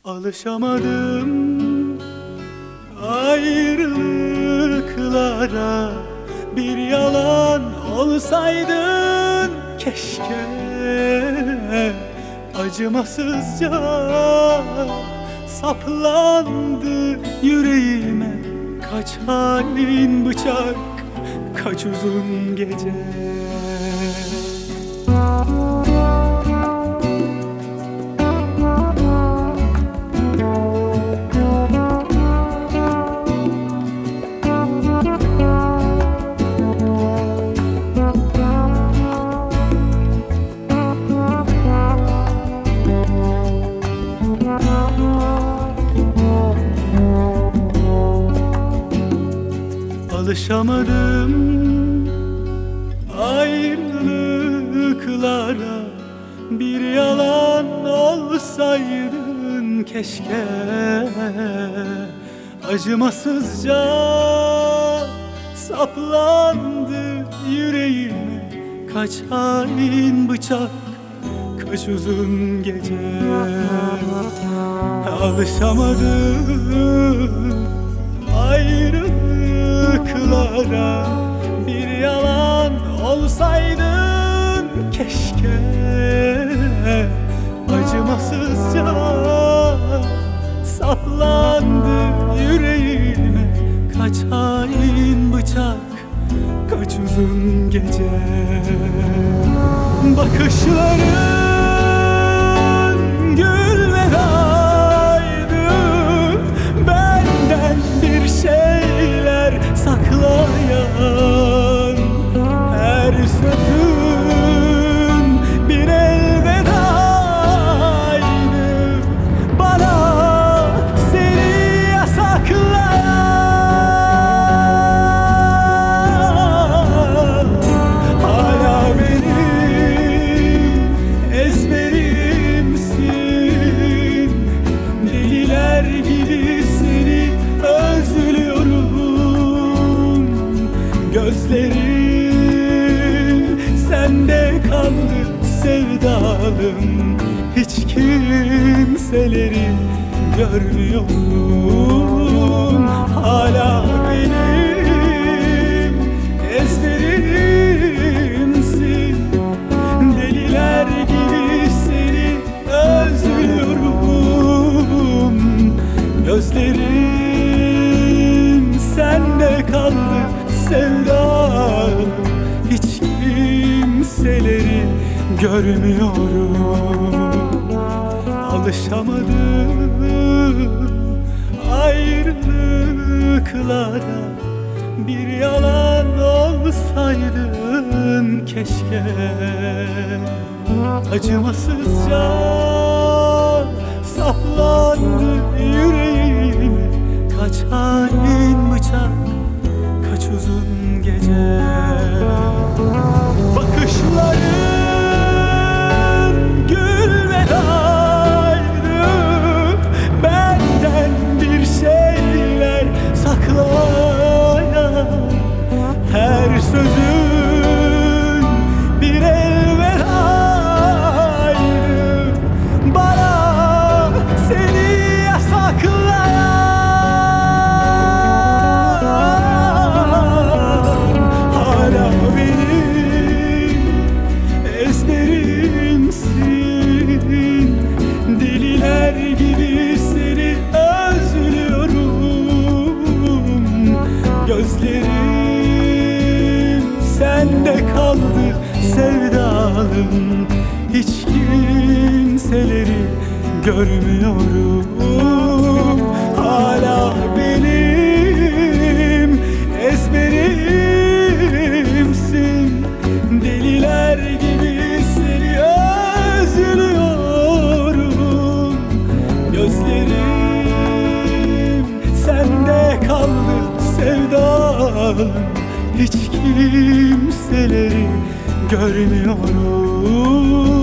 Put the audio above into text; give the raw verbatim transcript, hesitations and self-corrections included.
Alışamadım ayrılıklara. Bir yalan olsaydın keşke. Acımasızca saplandı yüreğime. Kaç halin bıçak, kaç uzun gece. Alışamadım ayrılıklara. Bir yalan olsaydın keşke. Acımasızca saplandı yüreğime. Kaç hain bıçak, kaç uzun gece. Alışamadım ayrılıklara. Bir yalan olsaydın keşke. Acımasızca saplandı yüreğime. Kaç hain bıçak, kaç uzun gece. Bakışların gül vedaydı. Benden bir şeyler saklayan. Her sözün bir elvedaydı. Bana seni yasaklayan. Hala benim ezberimsin. Deliler gibi seni özlüyorum. Gözlerim sende kaldı sevdalım. Hiç kimseleri görmüyorum. Hala benim ezberimsin. Deliler gibi seni özlüyorum. Gözlerim sende kaldı sevdalım. Hiç kimseleri görmüyorum. Alışamadım ayrılıklara. Bir yalan olsaydın keşke. Acımasızca saplandı yüreğime. Kaç hain bıçak, kaç uzun gece. Bakışların gül vedaydı. Benden bir şeyler saklayan. Her sözün bir elvedaydı. Bana seni yasaklayan. Hala benim ezberimsin. Deliler gibi seni özlüyorum. Gözlerim sende kaldı sevdalım. Hiç kimseleri görmüyorum. Hala benim ezberimsin. Deliler gibi seni özlüyorum. Gözlerim sende kaldı sevdalım. Hiç kimseleri görmüyorum.